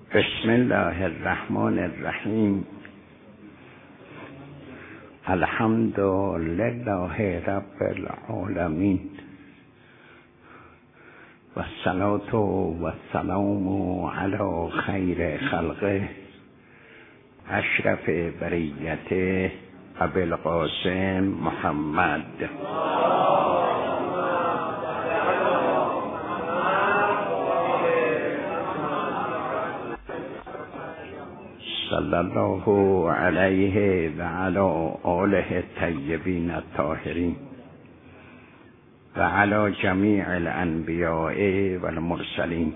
بسم الله الرحمن الرحیم. الحمد لله رب العالمین و الصلاة و السلام علی خیر خلقه اشرف بریته ابی القاسم محمد صلی الله علیه و علی آله الطیبین الطاهرین و علی جمیع الانبیاء و المرسلین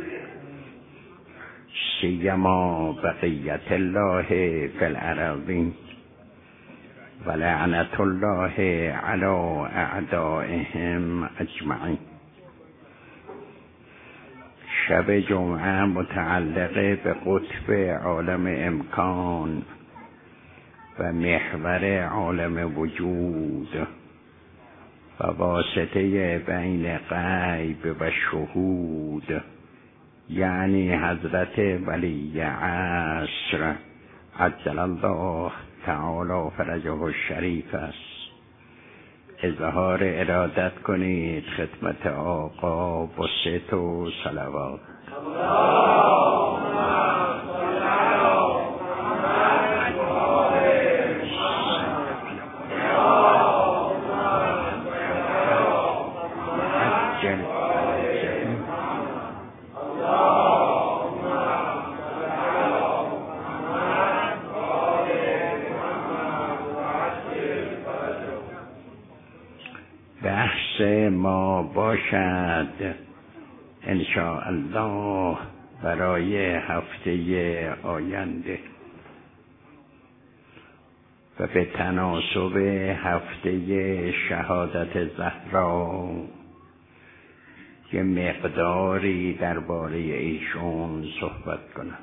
سیما بقیت الله فی الارضین و لعنت الله علی اعدائهم اجمعین. شب جمعه متعلق به قطب عالم امکان و محور عالم وجود و واسطه بین غیب و شهود، یعنی حضرت ولی عصر عجل الله تعالی فرجه الشریف است. اظهار ارادت کنید خدمت آقا با ست و صلوات. بحث ما باشد ان شاء الله برای هفته آینده و به تناسب هفته شهادت زهرا یه مقداری درباره ایشون صحبت کنم.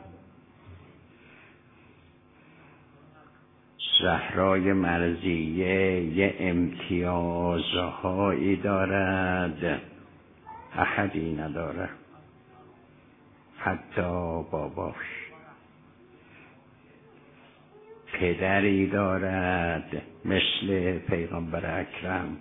زهرای مرضیه یه امتیازهایی دارد احدی نداره، حتی باباش. پدری دارد مثل پیغمبر اکرم،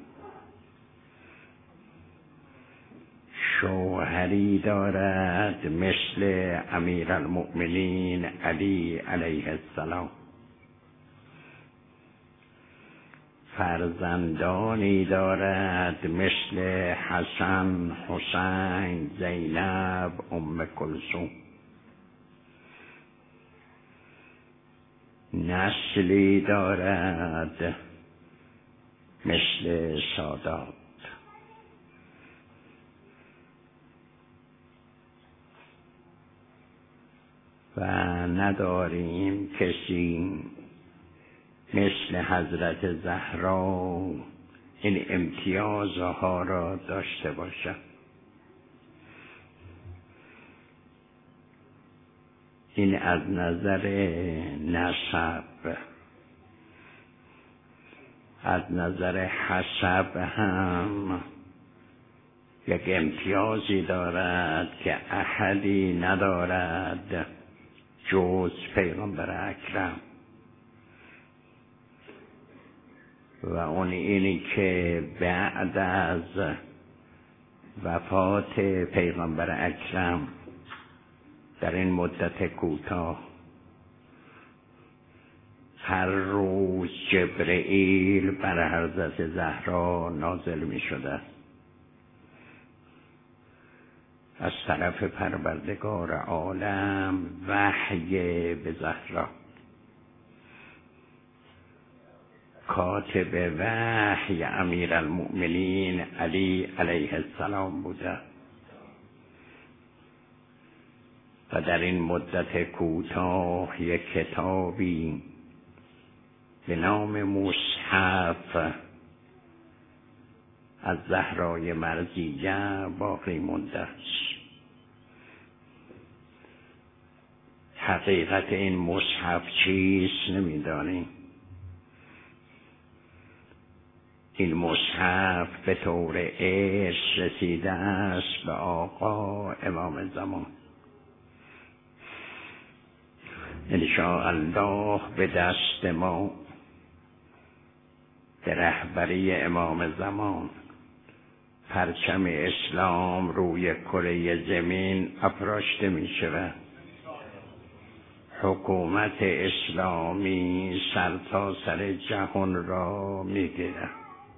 شوهری دارد مثل امیرالمؤمنین علی علیه السلام، فرزندانی دارد مثل حسن، حسین، زینب، ام کلثوم. نسلی دارد مثل سادات و نداریم کسی مثل حضرت زهرا این امتیازها را داشته باشد. این از نظر نسب. از نظر حسب هم یک امتیازی دارد که احدی ندارد جز پیغمبر اکرم، و اون اینی که بعد از وفات پیغمبر اکرم در این مدت کوتاه هر روز جبرئیل بر حضرت زهرا نازل می شده از طرف پروردگار عالم، وحی به زهرا. کاتب وحی امیرالمؤمنین علی علیه السلام بوده و در این مدت کوتاه یک کتابی به نام مصحف از زهرای مرضیه باقی مونده است. حقیقت این مصحف چیست نمیدانیم. این مصحف به طور ارث رسیده است به آقا امام زمان انشاءالله به دست ما به رهبری امام زمان پرچم اسلام روی کره زمین افراشته می شود. حکومت اسلامی سرتاسر جهان را می گیرد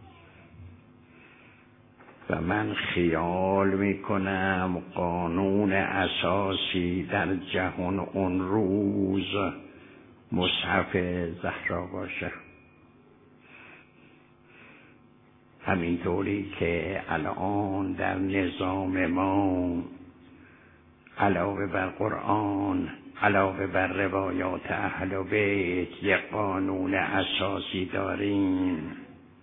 و من خیال می کنم قانون اساسی در جهان اون روز مصحف زهرا باشه. همینطوری که الان در نظام ما علاوه بر قرآن، علاوه بر روایات اهل بیت یک قانون اساسی داریم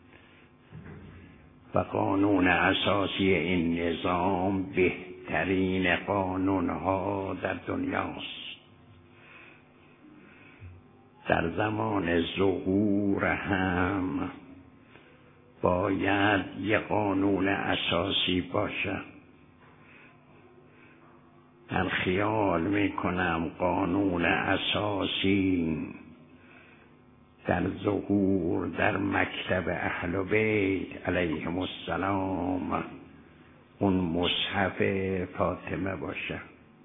و قانون اساسی این نظام بهترین قانونها در دنیاست. در زمان ظهور هم باید یک قانون اساسی باشه. من خیال می کنم قانون اساسی در ظهور در مکتب اهل بیت علیهم السلام اون مصحف فاطمه باشه.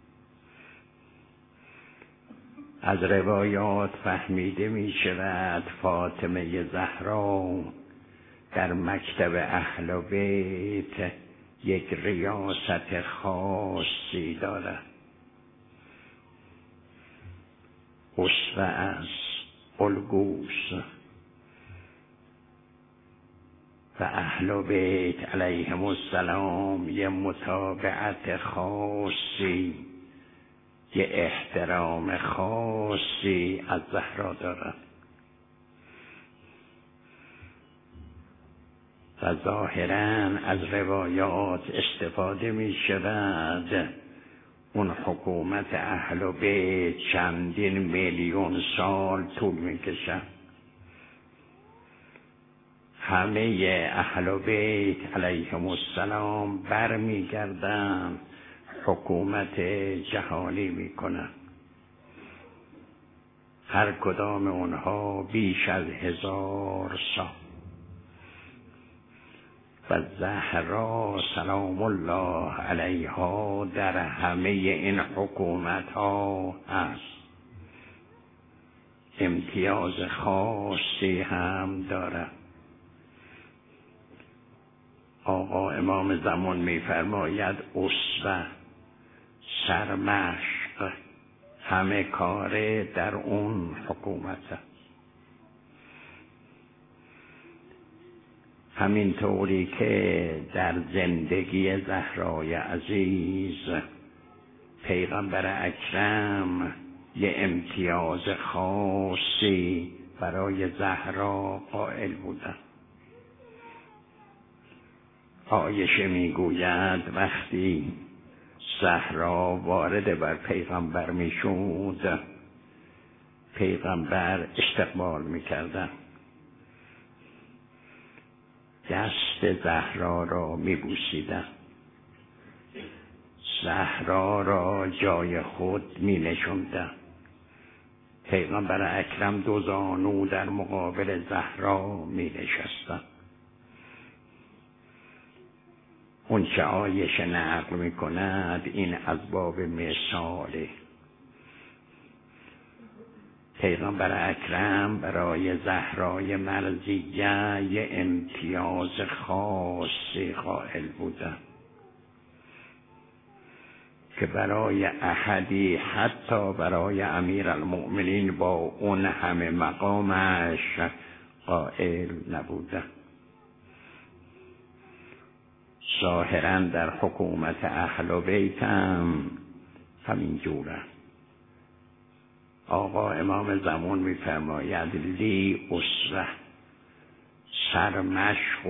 از روایات فهمیده می شود فاطمه زهرا در مکتب اهل بیت یک ریاست خاصی دارد. اسوه است، الگوست و اهل بیت علیهم السلام یه متابعت خاصی، یه احترام خاصی از زهرا دارد و ظاهراً از روایات استفاده می شود اون حکومت اهل بیت چندین میلیون سال طول می کشد. همه اهل بیت علیهم السلام برمی گردن حکومت جهانی می کنن. هر کدام اونها بیش از 1000 سال و زهرا سلام الله علیها در همه این حکومت ها هست. امتیاز خاصی هم دارد. آقا امام زمان می فرماید اسوه، سرمشق، همه کاره در اون حکومت هست. همینطوری که در زندگی زهرای عزیز پیغمبر اکرم یه امتیاز خاصی برای زهرا قائل بودن. عایشه میگوید وقتی زهرا وارد بر پیغمبر میشد، پیغمبر استقبال میکردن، دست زهرا را میبوسیدن، زهرا را جای خود مینشوندن. پیغمبر اکرم 2 زانو در مقابل زهرا مینشستن. اون چه عایشه نقل میکند این از باب مثاله. پیغمبر اکرم برای زهرای مرضیه یه امتیاز خاصی قائل بودن که برای احدی، حتی برای امیرالمؤمنین با اون همه مقامش، قائل نبودن. ظاهراً در حکومت اهل بیت هم همین جوره. آقا امام زمان می‌فرماید لی اسوه، سرمشق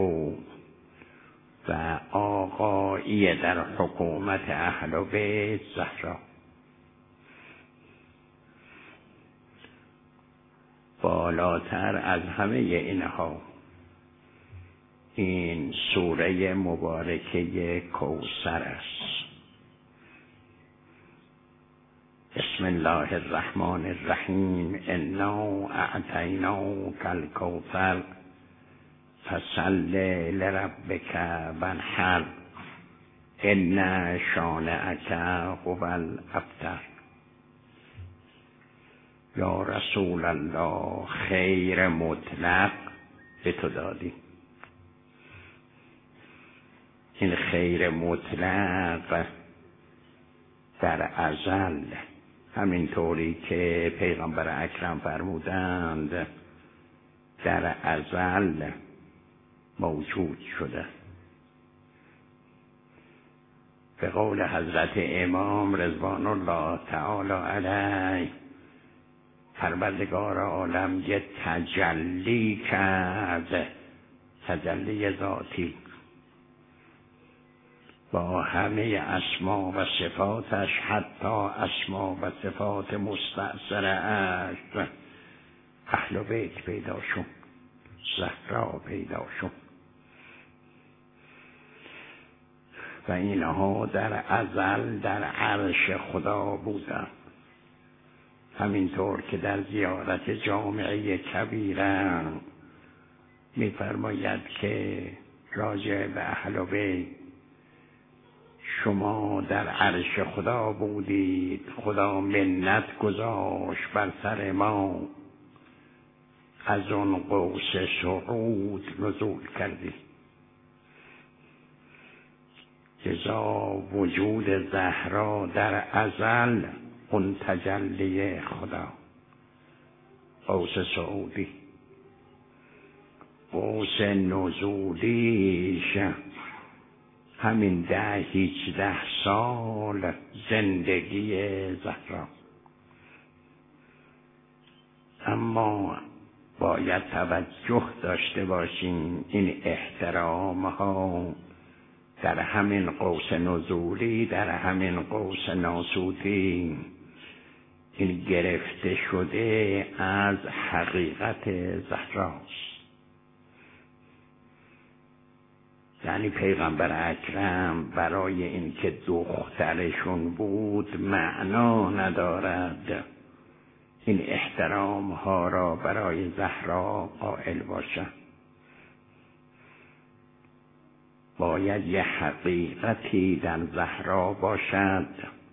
و آقایی در حکومت اهل بیت زهرا. بالاتر از همه اینها این سوره مبارکه کوثر است. بسم الله الرحمن الرحیم انا اعطیناک الکوثر فصل لربک وانحر ان شانئک هو الابتر. یا رسول الله، خیر مطلق به تو دادی. این خیر مطلق در ازل، همینطوری که پیغمبر اکرم فرمودند، در ازل موجود شده. به قول حضرت امام رضوان الله تعالی علیه، پروردگار عالم یه تجلی کرد، تجلی ذاتی، با همه اسما و صفاتش، حتی اسما و صفات مستأثر اش. اهل بیت پیدا شد، زهرا پیدا شد و اینها در ازل در عرش خدا بودند. همینطور که در زیارت جامعه کبیره می‌فرماید که راجع به اهل بیت، شما در عرش خدا بودید، خدا منت گذاشت بر سر ما، از اون قوس صعود نزول کردید. جزا وجود زهرا در ازل اون تجلی خدا، قوس صعودی. قوس نزولیش همین 18 سال زندگی زهرا. اما باید توجه داشته باشیم، این احترام ها در همین قوس نزولی، در همین قوس ناسوتی، این گرفته شده از حقیقت زهراست. یعنی پیغمبر اکرم برای اینکه دخترشون بود معنا ندارد این احترام ها را برای زهرا قائل باشد. باید یه حقیقتی در زهرا باشد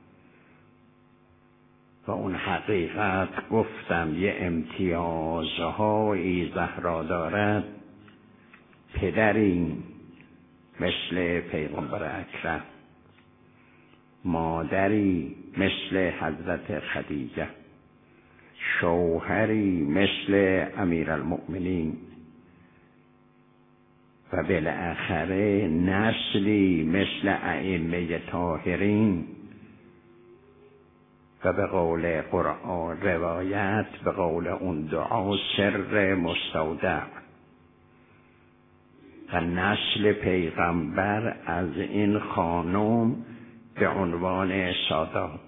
و اون حقیقت، گفتم، یه امتیازهایی زهرا دارد. پدری مثل پیغمبر اکرم، مادری مثل حضرت خدیجه، شوهری مثل امیرالمؤمنین و بالاخره نسلی مثل ائمه طاهرین و به قول قرآن روایت، به قول اون دعا، سر مستودع. و نسل پیغمبر از این خانم به عنوان سادات،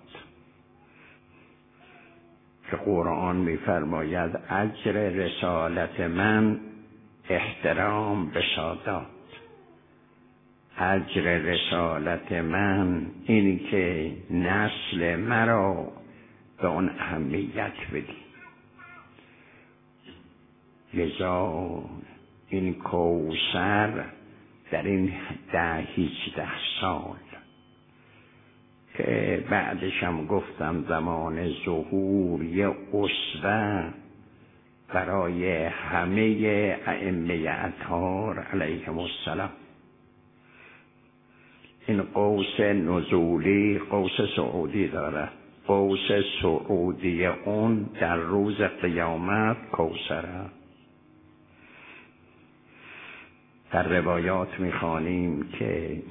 که قرآن می‌فرماید اجر رسالت من احترام به سادات. اجر رسالت من این که نسل مرا به اون اهمیت بدی. لذا این کوثر در این 18 سال که بعدش هم گفتم زمان ظهور یه اسوه برای همه ائمه اطهار علیهم السلام. این قوس نزولی قوس صعودی داره. قوس صعودی اون در روز قیامت کوثره. در روایات میخوانیم که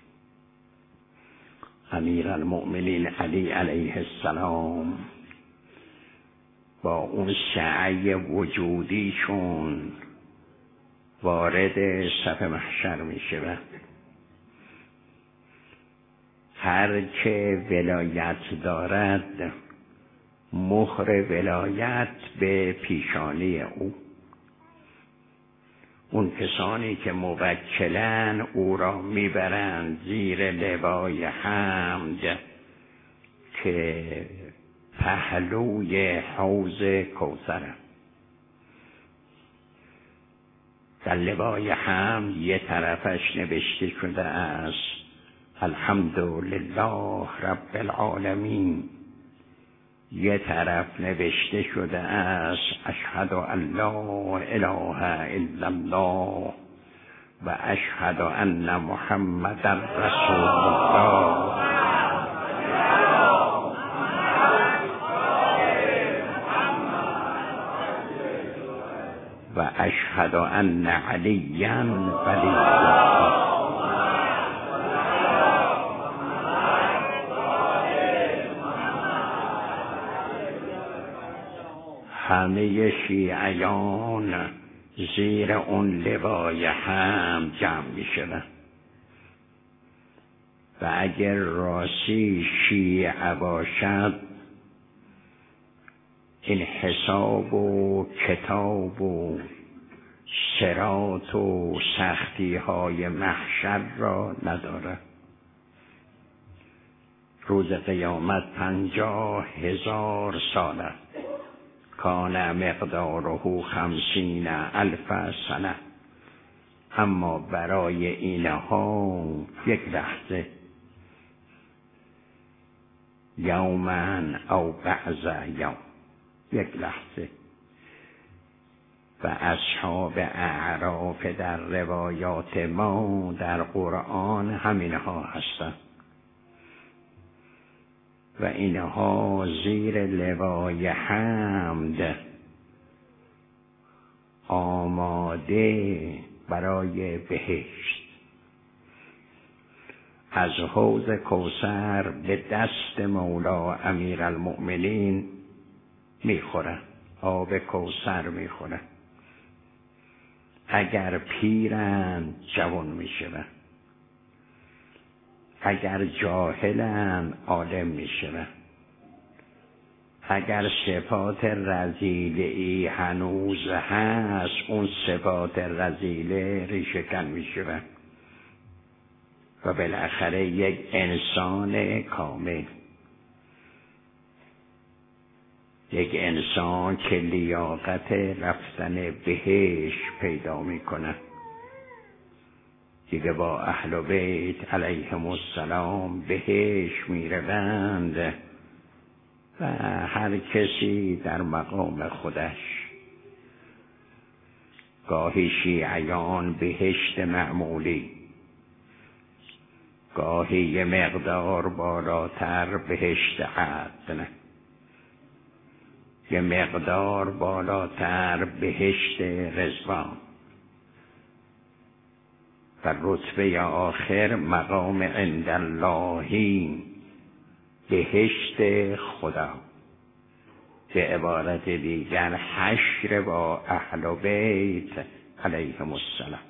امیرالمؤمنین علی علیه السلام با اون سعی وجودیشون وارد صف محشر میشه. هر که ولایت دارد مهر ولایت به پیشانی او. اون کسانی که موکلن او را میبرند زیر لوای حمد که پهلوی حوض کوثرم. در لوای حمد یه طرفش نوشته شده است الحمدلله رب العالمین، یه طرف نوشته شده است اشهد ان لا اله الا الله و اشهد ان محمدا رسول الله و اشهد ان علیا ولی الله. همه شیعیان زیر اون لوای هم جمع می شدن و اگر راستی شیعه باشد این حساب و کتاب و صراط و سختی های محشر را نداره. روز قیامت 50,000 ساله، کان مقداره 50,000 سنه، اما برای اینها یک لحظه، یومن او بعض یوم، یک لحظه. و اصحاب اعراف در روایات ما در قرآن همینها هستند و اینها زیر لوای حمد آماده برای بهشت. از حوض کوثر به دست مولا امیرالمؤمنین میخورن، آب کوثر میخورن. اگر پیرن جوان میشون، اگر جاهلن عالم میشون، اگر صفات رذیله‌ای هنوز هست اون صفات رذیله ریشه‌کن میشون و بالاخره یک انسان کامل، یک انسان که لیاقت رفتن بهشت پیدا میکنه، دیگه با اهل بیت علیهم السلام بهشت میروند و هر کسی در مقام خودش. گاهی شیعیان بهشت معمولی، گاهی یه مقدار بالاتر بهشت عدن، یه مقدار بالاتر بهشت رضوان و رتبه آخر مقام عند اللهی، بهشت خدا. به عبارت دیگر حشر با اهل بیت علیهم السلام.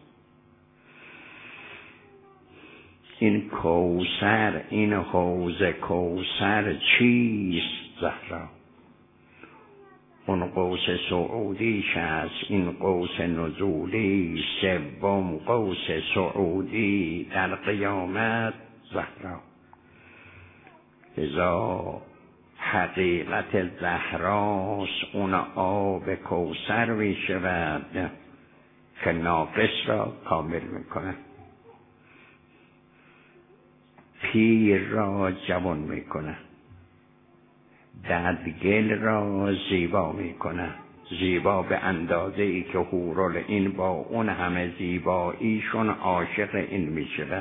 این کوثر، این حوض کوثر چیست زهرا؟ اون قوس سعودیش است، این قوس نزولی، سوم قوس سعودی در قیامت زهرا. لذا حقیقت زهراست اون آب کوثر می شود که ناقص را کامل می کند، پیر را جوان می کند، ددگل را زیبا می کند، زیبا به اندازه ای که حورالعین با اون همه زیباییشون عاشق این می شود.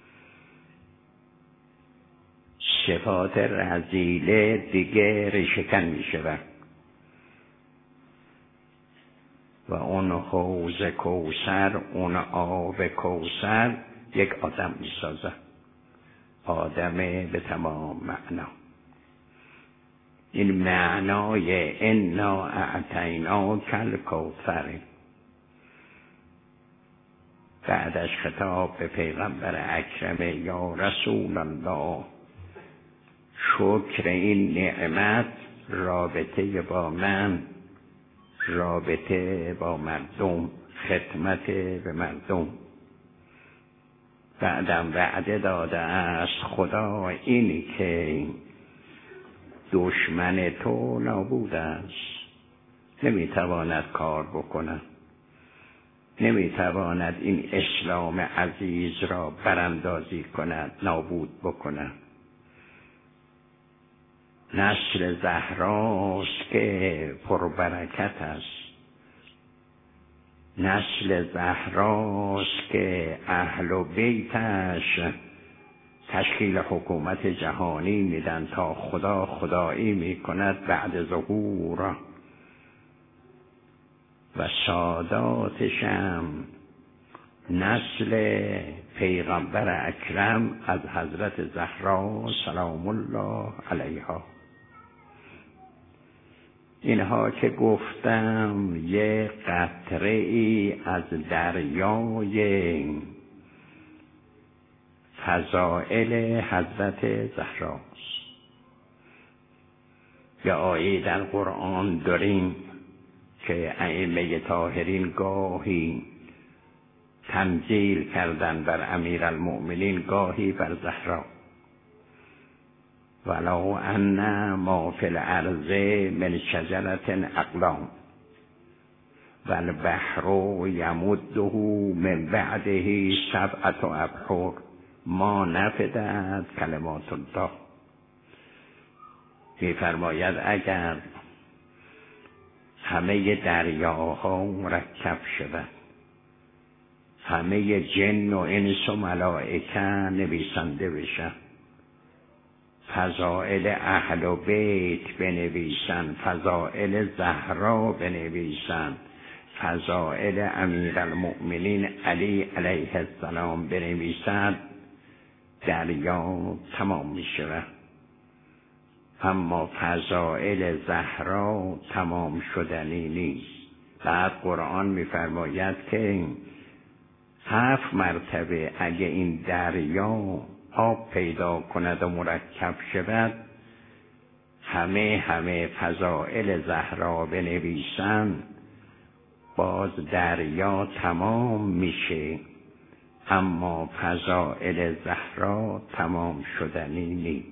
صفات رذیله دیگه ریشه‌کن می شود و اون حوض کوثر، اون آب کوثر یک آدم می سازه، آدم به تمام معنا. این معنای انا اعطیناک الکوثر. بعدش خطاب به پیغمبر اکرم یا رسول الله، شکر این نعمت رابطه با من، رابطه با مردم، خدمت به مردم. بعدم وعده داده است خدا اینی که دشمن تو نابود است، نمیتواند کار بکند، نمیتواند این اسلام عزیز را براندازی کند، نابود بکند. نسل زهراست که پربرکت است، نسل زهراست که اهل و بیتش تشکیل حکومت جهانی میدن تا خدا خدایی میکند بعد ظهور و ساداتشم نسل پیغمبر اکرم از حضرت زهرا سلام الله علیها. اینها که گفتم یه قطره ای از دریای فضائل حضرت زهراست. یه آیه در قرآن داریم که ائمه طاهرین گاهی تنزیل کردن بر امیرالمؤمنین، گاهی بر زهرا. ولو ان ما فی الارض من شجرة اقلام والبحر یمده من بعده 7 ابحر ما نفدت کلمات الله. می‌فرماید اگر همه دریاها مرکب شود، همه جن و انس و ملائکه نویسنده بشن، فضائل اهل بیت بنویسن، فضائل زهرا بنویسن، فضائل امیرالمؤمنین علی علیه السلام بنویسن، دریا تمام می شود. اما فضائل زهرا تمام شدنی نیست. بعد قرآن می که 7 مرتبه اگه این دریا آب پیدا کند و مرکب شود، همه فضائل زهرا بنویسن، باز دریا تمام میشه، اما فضائل زهرا تمام شدنی نیست.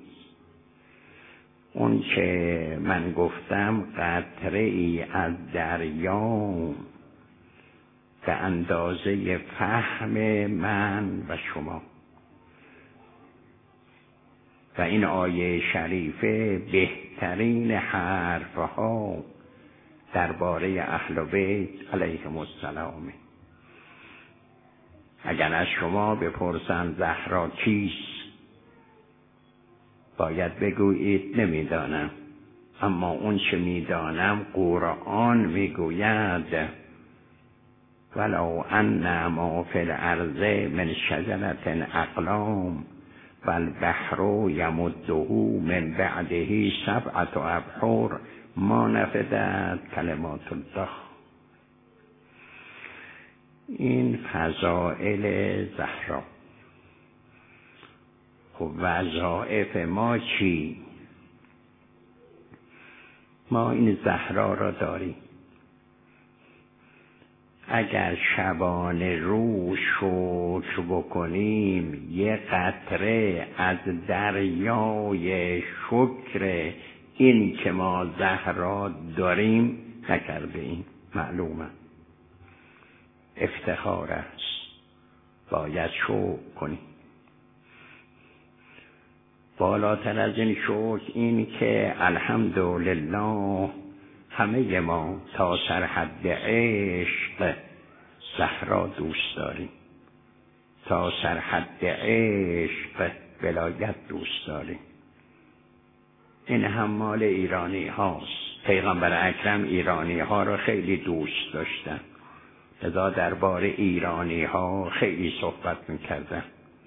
اون که من گفتم قطره ای از دریا به اندازه فهم من و شما، و این آیه شریفه بهترین حرفها درباره اهل بیت علیهم السلام. اگر از شما بپرسند زهرا کیست، باید بگویید نمیدانم، اما اون چه میدانم قرآن میگوید ولو ان ما فی الارض من شجرة اقلام والبحر یمده من بعده 7 ابحر ما نفدت کلمات الله. این فضائل زهرا. خب وظایف ما چی؟ ما این زهرا را داریم. اگر شبانه روز شکر بکنیم، یه قطره از دریای شکر این که ما زهرا داریم نکرده ایم، معلومه افتخار است، باید شکر کنیم. بالاتر از این شکر این که الحمدلله همه ما تا سرحد عشق زهرا دوست داریم، تا سرحد عشق ولایت دوست داریم. این هم مال ایرانی هاست. پیغمبر اکرم ایرانی ها را خیلی دوست داشتن، لذا درباره ایرانی ها خیلی صحبت میکردن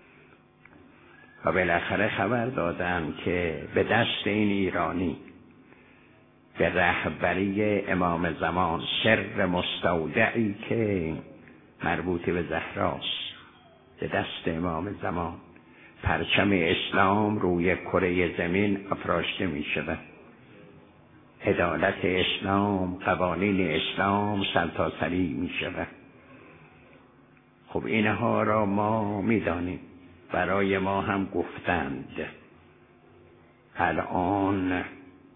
و بالاخره خبر دادن که به دست این ایرانی، به رهبری امام زمان، سر مستودعی که مربوط به زهراست، به دست امام زمان پرچم اسلام روی کره زمین افراشته می شود. عدالت اسلام، قوانین اسلام سرتاسری می شود. خب اینها را ما می دانیم، برای ما هم گفتند. الان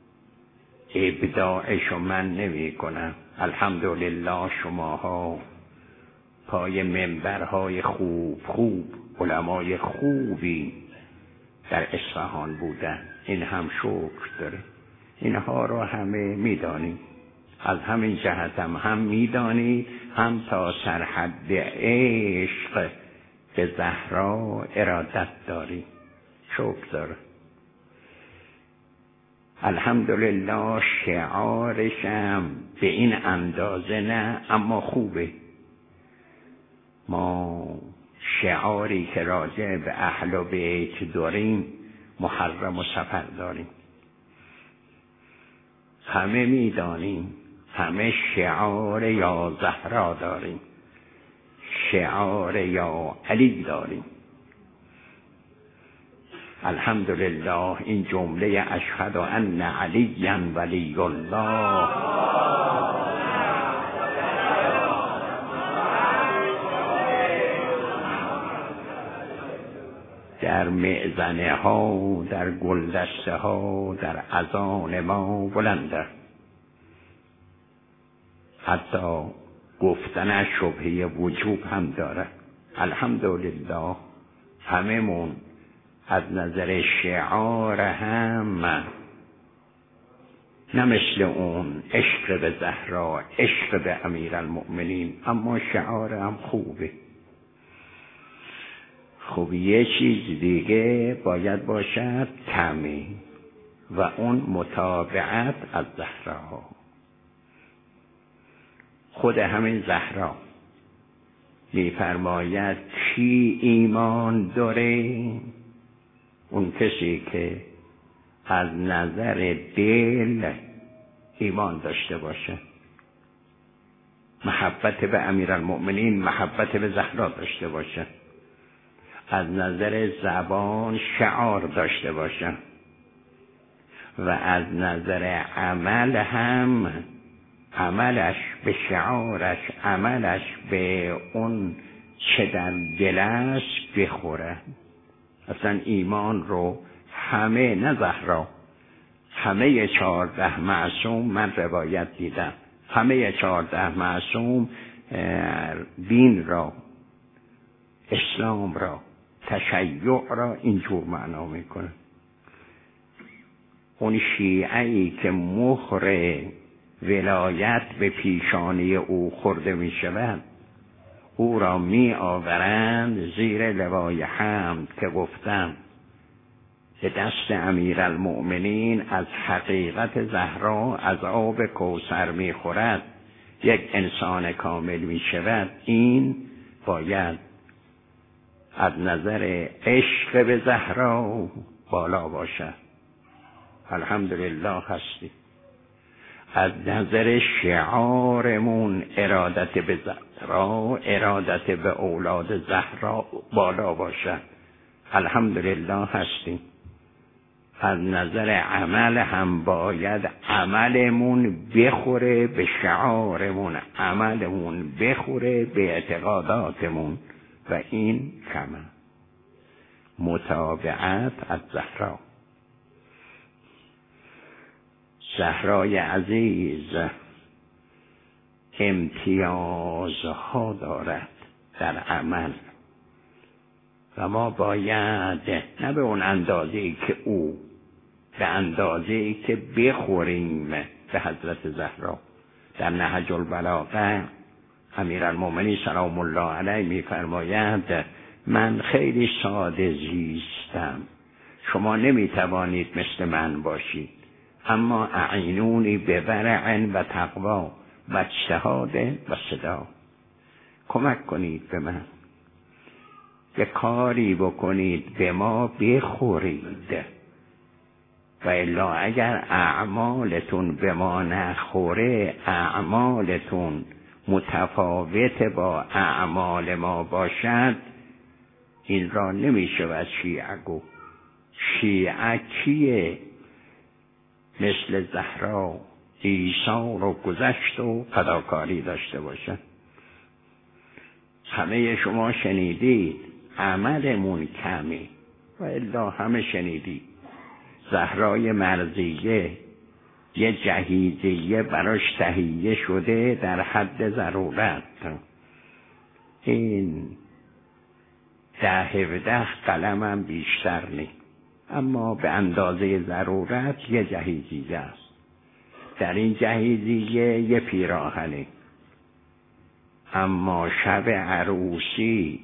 ابداعشو من نمی کنم. الحمدلله شماها پای منبرهای خوب علمای خوبی در اصفهان بودن، این هم شکر داره. اینها رو همه میدانیم، از همین جهت هم میدانی، هم تا سرحد عشق به زهرا ارادت داری. شکر داره. الحمدلله شعارشم به این اندازه نه، اما خوبه. ما شعاری که راجع به اهل بیت داریم محرم و سفر داریم. همه میدانیم، همه شعار یا زهرا داریم، شعار یا علی داریم. الحمدلله این جمله اشهد ان علی ولی الله در معزنه ها، در گلدسته ها، در اذان ما بلنده. حتی گفتن شبهه وجوب هم داره. الحمدلله هممون از نظر شعار هم نه مثل اون عشق به زهرا، عشق به امیرالمؤمنین، اما شعار هم خوبه. خب یه چیز دیگه باید باشد کمی، و اون متابعت از زهرا. خود همین زهرا می‌فرماید کی ایمان داره؟ اون کسی که از نظر دل ایمان داشته باشه، محبت به امیرالمؤمنین، محبت به زهرا داشته باشه، از نظر زبان شعار داشته باشه و از نظر عمل هم عملش به شعارش، عملش به اون چه در دل است بخوره. اصلا ایمان رو همه، نه زهرا، همه 14 معصوم من روایت دیدم، همه 14 معصوم دین را، اسلام را، تشیع را اینجور معنا میکنه. اون شیعه‌ای که مهر ولایت به پیشانی او خورده می شود، او را می آورند زیر لوای حمد که گفتم به دست امیرالمؤمنین از حقیقت زهرا از آب کوثر می خورد، یک انسان کامل می شود. این باید از نظر عشق به زهرا بالا باشد. الحمدلله هستی. از نظر شعارمون ارادت به زهرا، ارادت به اولاد زهرا بالا باشد. الحمدلله هستیم. از نظر عمل هم باید عملمون بخوره به شعارمون، عملمون بخوره به اعتقاداتمون، و این کمه. متابعت از زهرا. زهرای عزیز امتیازها دارد در عمل و ما باید نه به اون اندازه‌ای که او، به اندازه‌ای که بخوریم به حضرت زهرا. در نهج البلاغه امیرالمؤمنین سلام الله علیه می‌فرماید من خیلی ساده زیستم، شما نمی‌توانید مثل من باشید، اما اعینونی به ورع و تقوا و اجتهاد و صدا. کمک کنید به من، به کاری بکنید به ما بخورید، و الا اگر اعمالتون به ما نخوره، اعمالتون متفاوت با اعمال ما باشد، این را نمیشه از شیعه گفت. شیعه کیه؟ مثل زهرا ایثار و گذشت و فداکاری داشته باشه. همه شما شنیدید عملمون کمی، و الا همه شنیدید زهرای مرضیه یه جهیزیه براش تهیه شده در حد ضرورت. این 10-17 قلمم بیشتر نیست، اما به اندازه ضرورت یه جهیزیه است. در این جهیزیه یه پیراهنه. اما شب عروسی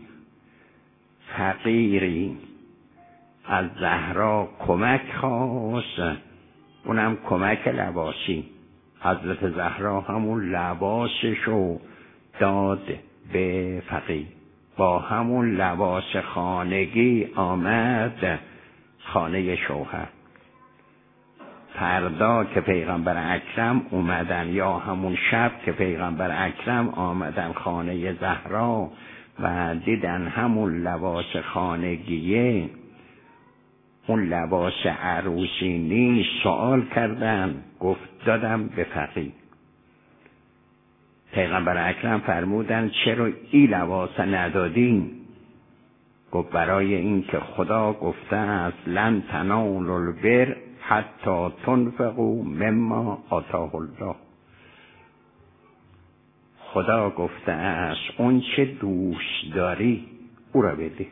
فقیری از زهرا کمک خواست، اونم کمک لباسی. حضرت زهرا همون لباسشو داد به فقیر، با همون لباس خانگی آمد خانه شوهر. فردا که پیغمبر اکرم اومدن، یا همون شب که پیغمبر اکرم آمدن خانه زهرا و دیدن همون لباس خانگیه، اون لباس عروسی نیست، سوال کردن، گفت دادم به فقیر. پیغمبر اکرم فرمودن چرا این لباس ندادین؟ گفت برای این که خدا گفته است لن تنالوا البر حتی تنفقوا مما آتاه الله. خدا گفته است اون چه دوست داری او را بده.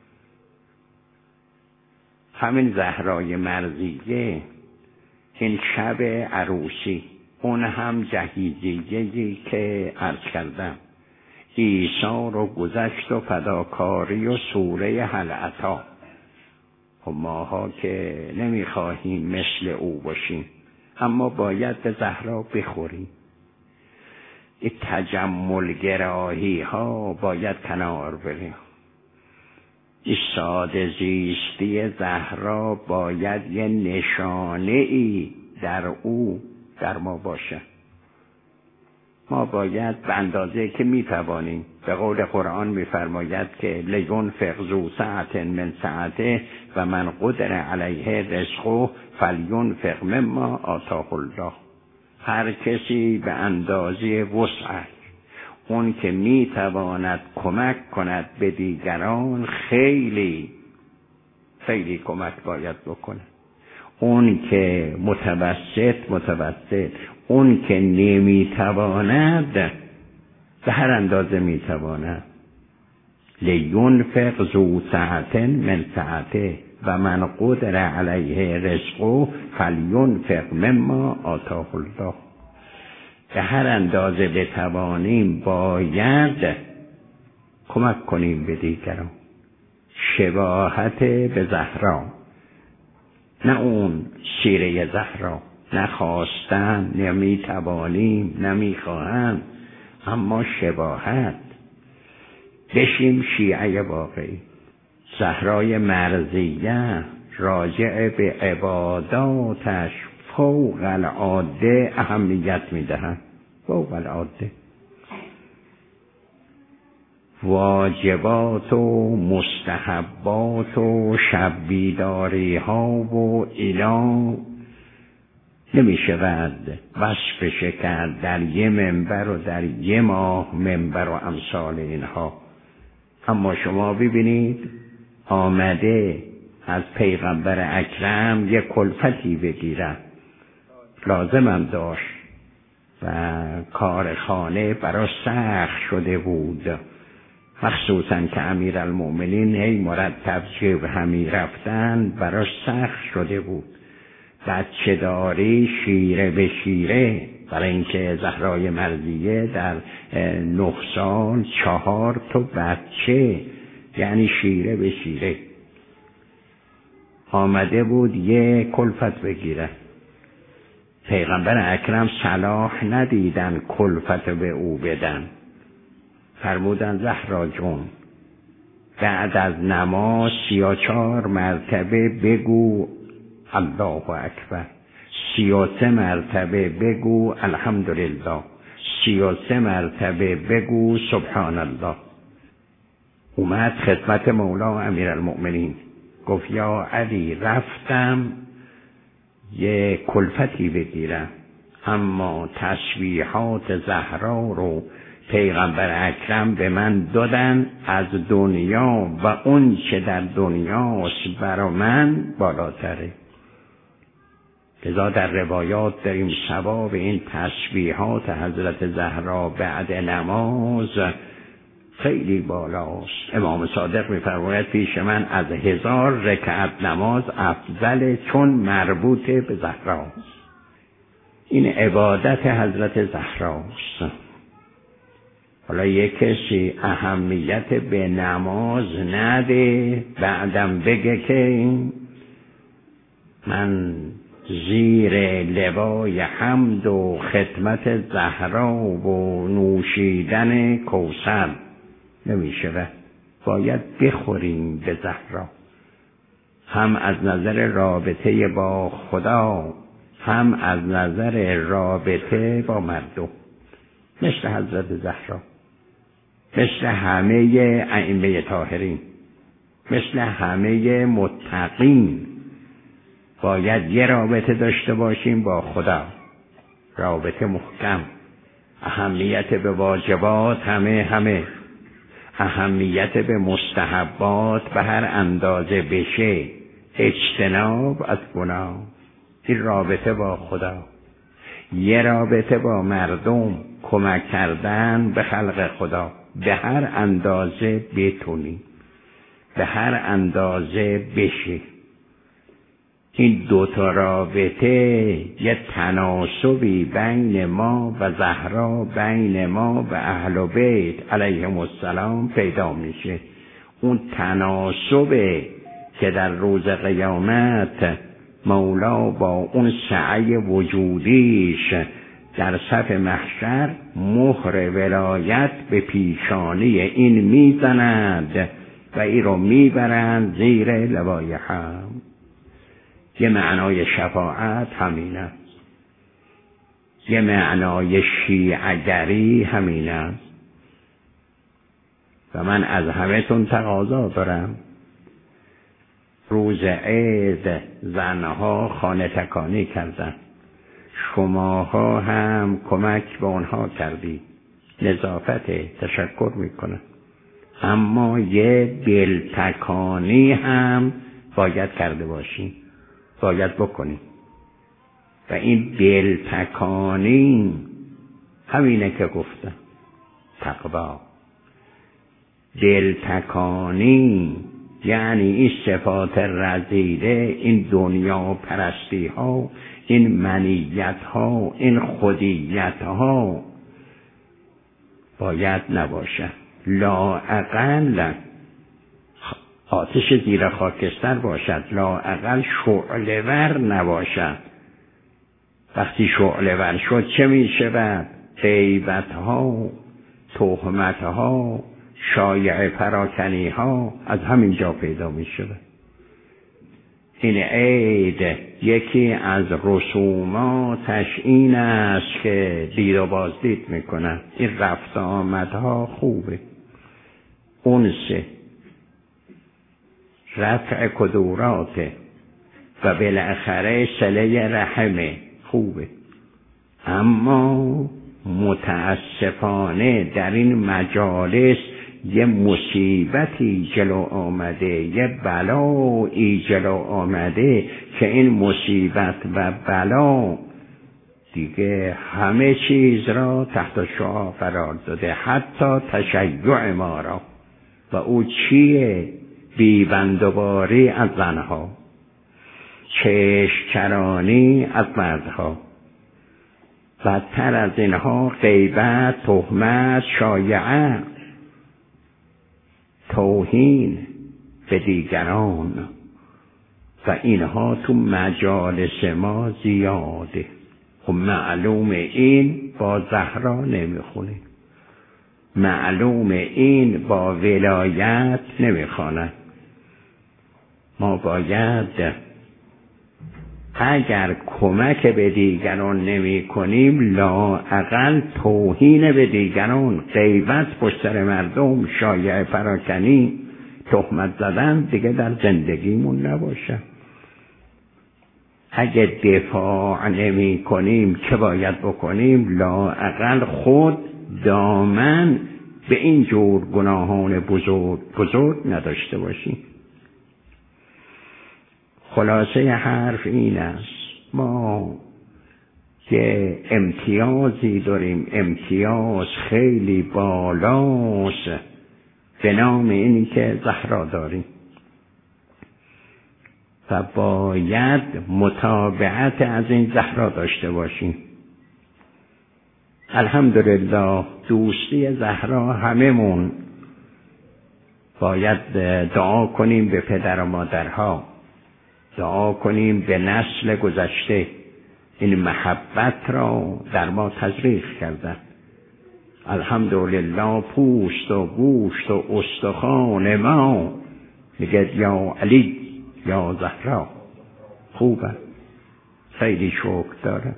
همین زهرای مرضیه این شب عروسی، اون هم جهیزیه‌ای که عرض کردم، عیسی رو گذشت و فداکاری و سوره هل اتی. خب ماها که نمیخواهیم مثل او باشیم، اما باید به زهرا بخوریم. این تجمل گرایی ها باید کنار بریم. این ساده زیستی زهرا باید یه نشانه ای در او در ما باشه. ما باید به اندازه که میتوانیم، به قول قرآن میفرماید که لینفق ذو سعة من سعته و من قدر علیه رزقه فلینفق مما آتاه الله. هر کسی به اندازه وسعش، اون که میتواند کمک کند به دیگران، خیلی خیلی کمک باید بکنه. اون که متوسط، اون که نمیتواند به هر اندازه میتواند. لینفق ذو سعة من سعته و من قدر علیه رزقه فلینفق مما آتاه الله. به هر اندازه بتوانیم باید کمک کنیم به دیگران. شباهت به زهرا، نه اون سیره زهرا، نه خواستن، نه میتوانیم، نه میخواهم، اما شباهت. بشیم شیعه واقعی. زهرای مرضیه راجع به عباداتش فوق العاده اهمیت میدهند، فوق العاده. واجبات و مستحبات و شب بیداری ها و اینا نمیشود وصفش کرد در یه منبر و در یه ماه منبر و امثال اینها. اما شما ببینید آمده از پیغمبر اکرم یک کلفتی بگیرد، لازمم داشت و کار خانه برای سخت شده بود، مخصوصا که امیرالمؤمنین هی مرتب جبه همی رفتن، براش سخت شده بود. بچه داری شیره به شیره، برای اینکه زهرای مرضیه در 9 سال 4 بچه، یعنی شیره به شیره آمده بود یه کلفت بگیره. پیغمبر اکرم صلاح ندیدن کلفت به او بدن، فرمودن زهرا جون بعد از نماز 34 مرتبه بگو الله اکبر، 33 مرتبه بگو الحمدلله، 33 مرتبه بگو سبحان الله. اومد خدمت مولا امیرالمؤمنین، گفت یا علی رفتم یه کلفتی بگیرم، اما تسبیحات زهرا رو پیغمبر اکرم به من دادن از دنیا و اون چه در دنیاست برا من بالاتره. لذا در روایات داریم ثواب این تسبیحات حضرت زهرا بعد نماز خیلی بالاست. امام صادق می‌فرماید پیش من از 1000 رکعت نماز افضل، چون مربوط به زهراست. این عبادت حضرت زهراست. حالا یک کسی اهمیت به نماز نده، بعدم بگه که من زیر لوای حمد و خدمت زهرا و نوشیدن کوثر نمیشه. باید بخوریم به زهرا، هم از نظر رابطه با خدا، هم از نظر رابطه با مردم. مثل حضرت زهرا، مثل همه ائمه طاهرین، مثل همه متقین باید یه رابطه داشته باشیم با خدا، رابطه محکم. اهمیت به واجبات همه، اهمیت به مستحبات به هر اندازه بشه، اجتناب از گناه. این رابطه با خدا. یه رابطه با مردم، کمک کردن به خلق خدا به هر اندازه بتونی، به هر اندازه بشه. این دوتا رابطه یه تناسبی بین ما و زهرا، بین ما و اهل بیت علیهم السلام پیدا میشه. اون تناسبه که در روز قیامت مولا با اون سعی وجودیش در صف محشر مهر ولایت به پیشانی این میزند و این رو میبرند زیر لوای حمد. یه معنای شفاعت همینه، یه معنای شیعگری همینه. و من از همه‌تون تقاضا دارم روز عید زنها خانه تکانی کردن، شماها هم کمک به اونها کردی، نظافت، تشکر میکنم. اما یه دل تکانی هم باید کرده باشی، باید بکنی. و این دل تکانی همینه که گفتم، تقوا. دل تکانی یعنی این صفات رذیله، این دنیا پرستی ها، این منیت ها، این خودیت ها باید نباشه. لااقل آتش زیر خاکستر باشد، لااقل شعله ور نباشد. وقتی شعله ور شد چه می شود؟ غیبت ها، تهمت ها، شایعه پراکنی ها از همین جا پیدا می شود. این عید یکی از رسوماتش این است که دید و بازدید می کند. این رفت آمدها خوبه، اونسه، رفع کدورات و بالاخره صله رحمه خوبه. اما متاسفانه در این مجالس یه مصیبتی جلو آمده، یه بلایی جلو آمده که این مصیبت و بلا دیگه همه چیز را تحت شعاع قرار داده، حتی تشیع ما را. و او چیه؟ بیبندوباری از زنها، چشم‌چرانی از مردها، بدتر از اینها غیبت، تهمت، شایعه، توهین به دیگران. و اینها تو مجالس ما زیاده. خب معلوم این با زهرا نمیخونه، معلوم این با ولایت نمیخواند. ما باید اگر کمک به دیگران نمی کنیم لااقل توهین به دیگران، غیبت پشت سر مردم، شایعه پراکنی، تهمت زدن دیگه در زندگیمون نباشه. اگه دفاع نمی کنیم چه باید بکنیم؟ لااقل خود دامن به این جور گناهان بزرگ نداشته باشیم. خلاصه حرف این است ما که امتیازی داریم، امتیاز خیلی بالاست به نام اینی که زهرا داریم و باید متابعت از این زهرا داشته باشیم. الحمدلله دوستی زهرا هممون باید دعا کنیم به پدر و مادرها، دعا کنیم به نسل گذشته، این محبت را در ما تزریق کردن. الحمدلله پوست و گوشت و استخوان ما میگه یا علی یا زهرا. خوبه، خیلی شکر داره.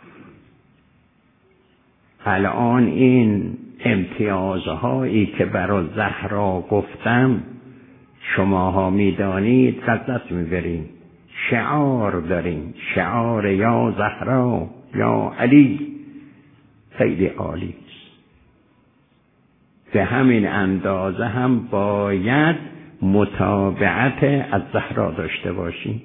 الان این امتیازهایی که برای زهرا گفتم شماها میدانید از دست میبریم. شعار داریم، شعار یا زهرا یا علی، خیلی عالی است. به همین اندازه هم باید متابعت از زهرا داشته باشیم.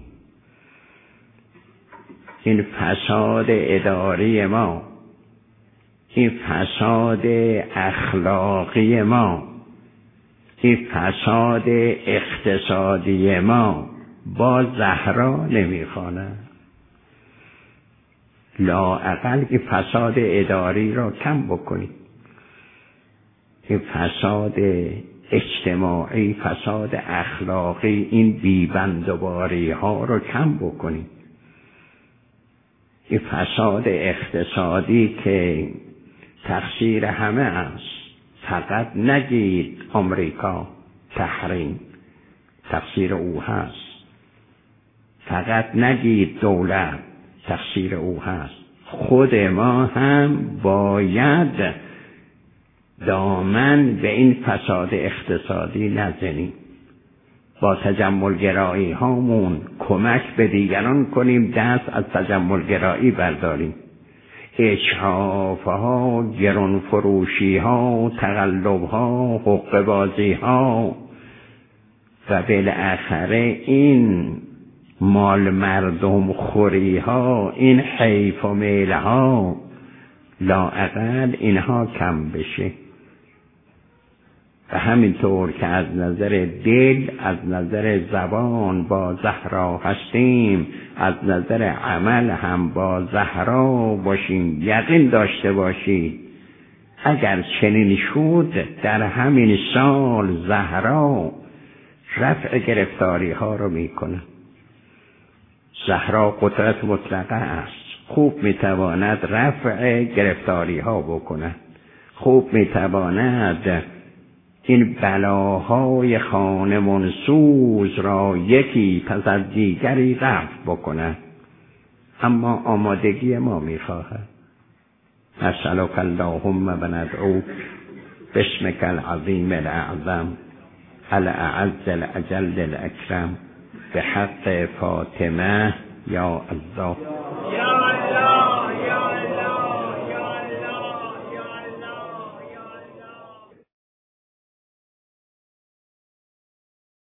این فساد اداری ما، این فساد اخلاقی ما، این فساد اقتصادی ما با زهرا نمیخوانه. لااقل این فساد اداری را کم بکنید، این فساد اجتماعی، فساد اخلاقی، این بیبندوباری ها را کم بکنید. این فساد اقتصادی که تقصیر همه است، فقط نگید آمریکا تحریم، تقصیر او هست. فقط نگید دولت، تقصیر او هست. خود ما هم باید دامن به این فساد اقتصادی نزنیم. با تجملگرایی هامون کمک به دیگران کنیم، دست از تجملگرایی برداریم. اجحاف ها، گران فروشی ها، تقلب ها، حقه بازی ها و بالاخره این مال مردم خوری ها، این حیف و میل ها، لااقل اینها کم بشه. و همینطور که از نظر دل، از نظر زبان با زهرا هستیم، از نظر عمل هم با زهرا باشیم. یقین داشته باشید اگر چنین شد در همین سال زهرا رفع گرفتاری ها رو میکنه. زهرا قدرت مطلقه است، خوب میتواند رفع گرفتاری ها بکند، خوب میتواند این بلاهای خانه منسوز را یکی پس از دیگری رفع بکند. اما آمادگی ما میخواهد. نسألک اللهم و ندعوک باسمک العظیم الاعظم الاعز الاجل الاکرم بحق فاطمه یا الله.